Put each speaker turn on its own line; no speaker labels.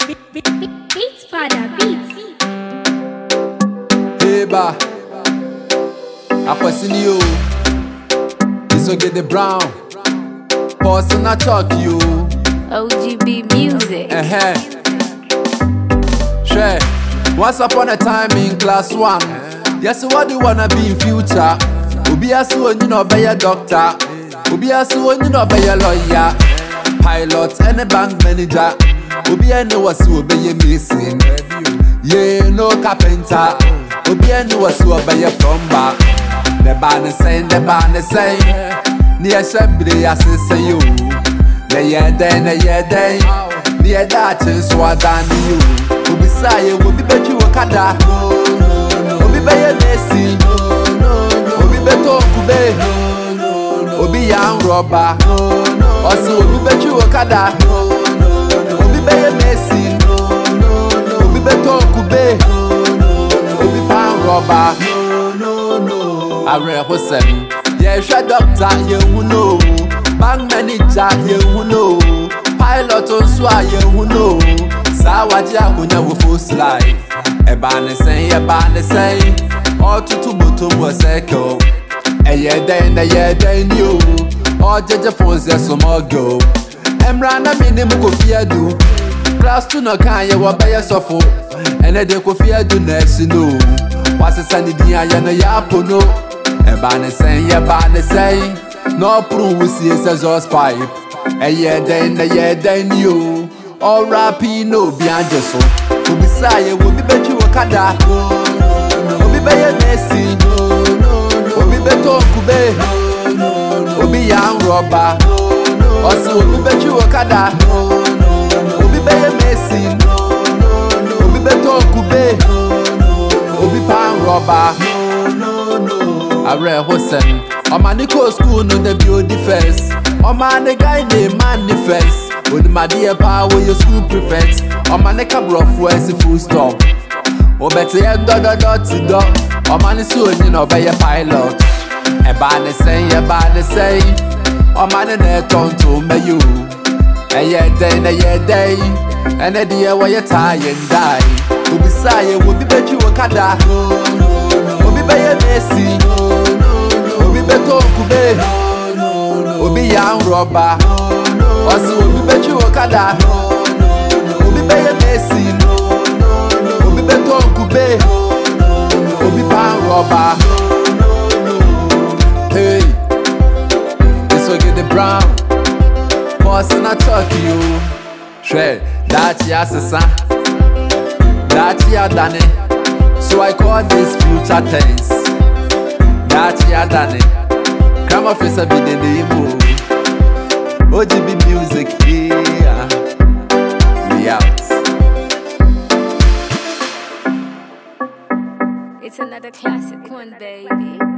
Beats Father Beats.
Hey ba, akwasini yo. This will get the brown. Pause and I talk you.
OGB music.
Sure. Once upon a time in class 1. Yes, what do you wanna be in future? Obi asu when you know be a doctor. Obi asu when you know be a lawyer. Pilot and a bank manager. Obi anu wasu be a mason. Yeah, no carpenter. Obi anu wasu be a plumber. The band is saying, the band is saying. Near Shebri as I say you. The year day. Near that is what I knew. Obi say will be bet you a kada. Obi be a Messi. Obi beto kube. Obi young robber. Also Obi bet you a kada. Obi be a Messi. Obi beto kube. Obi pan robber. I read Hussein. Yeah, doctor, you know. Bank manager, you know. Pilot on swa, you know. Sawaja kunya wo full slide. Ebane say, all to bottom was echo. A year then you. All judge phones, there's some more go. Emrana minimum go fear do. Class to no can you what by yourself. And I don't go fear do next, you know. What's a sunny dia, yapo no. Ebane say, no prove we see a exhaust pipe. A year then you. All rapping no behind your soul. Obi say will be bet you a kada. Obi be a Messi. Obi beto kube. Obi young robber. Also Obi bet you a kada. Obi be a Messi. Obi beto kube. Obi pan robber. I read Hussein. On my Nico school no the build defense. On my the guy named Manifest. With my dear power your school prefect. On my neck a rough words full stop. Oh better dot. On my soon you know by a pilot. A band say. On my net on to me you. A year day. And a dear why you tie and die. Who beside you will be bet you a kada. Obi be a Messi. Obi beto kube. Obi young robber. Also Obi bet you a kada. Obi be a Messi. Obi beto kube. Obi pan robber. Hey, this will get the brown. Pause and I talk you. Shred, that's ya sasa. That's ya done. So I call this future tense. That's ya done. Come off is a bit in the mood. OGB music, yeah. We out.
It's another classic one, baby.